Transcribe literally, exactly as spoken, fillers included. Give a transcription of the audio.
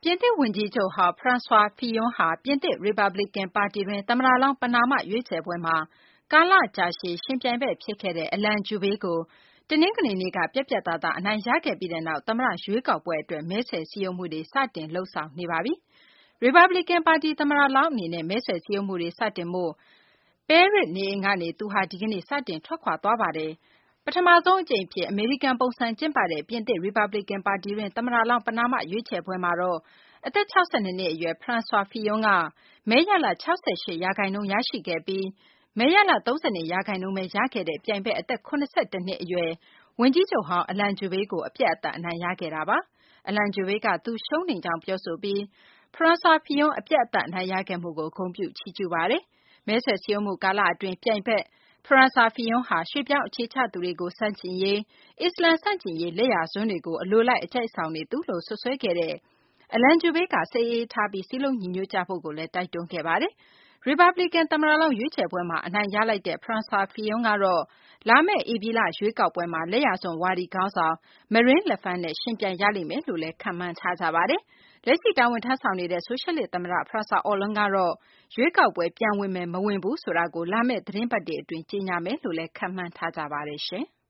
ပြင်သစ်ဝန်ကြီးချုပ်ဟောင်း François Fillon ဟာ ပြင်သစ် ရီပတ်ဘလီကန်ပါတီတွင်း သမ္မတလောင်း ပဏာမရွေးချယ်ပွဲမှာ ကာလကြာရှည် ယှဉ်ပြိုင်ဘက်ဖြစ်ခဲ့တဲ့ Alain Juppé ကို တနင်္ဂနွေနေ့က ပြတ်ပြတ်သားသား အနိုင်ရခဲ့ပြီးနောက် သမ္မတရွေးကောက်ပွဲအတွက် မဲဆွယ်စည်းရုံးမှုတွေ စတင်လုပ်ဆောင်နေပါပြီ။ ရီပတ်ဘလီကန်ပါတီ သမ္မတလောင်းအနေနဲ့ မဲဆွယ်စည်းရုံးမှုတွေ စတင်ဖို့ ပဲရစ်နေအိမ်ကနေ သူဟာ ဒီကနေ့ စတင်ထွက်ခွာသွားပါတယ်။ ပထမဆုံးအကြိမ်အဖြစ် အမေရိကန်ပုံစံကျင်းပတဲ့ ပြင်သစ် ရီပတ်ဘလီကန်ပါတီတွင်း သမ္မတလောင်း ပဏာမရွေးချယ်ပွဲမှာတော့ အသက် ၆၂ နှစ်အရွယ် François Fillon က မဲရလဒ် ၆၈ ရာခိုင်နှုန်း ရရှိခဲ့ပြီး မဲရလဒ် ၃၂ ရာခိုင်နှုန်းပဲ ရခဲ့တဲ့ ပြိုင်ဘက် အသက် ၇၁ နှစ်အရွယ် ဝန်ကြီးချုပ်ဟောင်း Alain Juppé ကို အပြတ်အသတ် အနိုင်ရခဲ့တာပါ။ Alain Juppé က သူရှုံးနိမ့်ကြောင်း ပြောဆိုပြီး François Fillon အပြတ်အသတ် အနိုင်ရခဲ့မှုကို ဂုဏ်ပြုချီးကျူးခဲ့ပါတယ်။ မဲဆွယ်စည်းရုံးမှု ကာလအတွင်း ပြိုင်ဘက် François Fillon ဟာ ရွှေ့ပြောင်းအခြေချသူတွေကို ဆန့်ကျင်ရေး၊ အစ္စလာမ်ဆန့်ကျင်ရေး လက်ယာစွန်းတွေကို အလိုလိုက် အကြိုက်ဆောင်နေသူလို့ စွပ်စွဲခဲ့တဲ့ Alain Juppé က စိတ်အေးအေးထားပြီး စည်းလုံးညီညွတ်ကြဖို့လည်း တိုက်တွန်းခဲ့ပါတယ်။ ရီပတ်ဘလီကန် သမ္မတလောင်း ရွေးချယ်ပွဲမှာ အနိုင်ရလိုက်တဲ့ François Fillon ကတော့ လာမယ့် ဧပြီလ ရွေးကောက်ပွဲမှာ လက်ယာစွန်းဝါဒီခေါင်းဆောင် Marine Le Pen နဲ့ ယှဉ်ပြိုင်ရလိမ့်မယ်လို့လည်း ခန့်မှန်းထားကြပါတယ်။ လက်ရှိ တာဝန်ထမ်းဆောင်နေတဲ့ ဆိုရှယ်လစ်သမ္မတ François Hollande ကတော့ ရွေးကောက်ပွဲ ပြန်ဝင်မယ် မဝင်ဘူးဆိုတာကို လာမယ့် သီတင်းပတ်တွေအတွင်း ကြေညာမယ်လို့လည်း ခန့်မှန်းထားကြပါတယ်။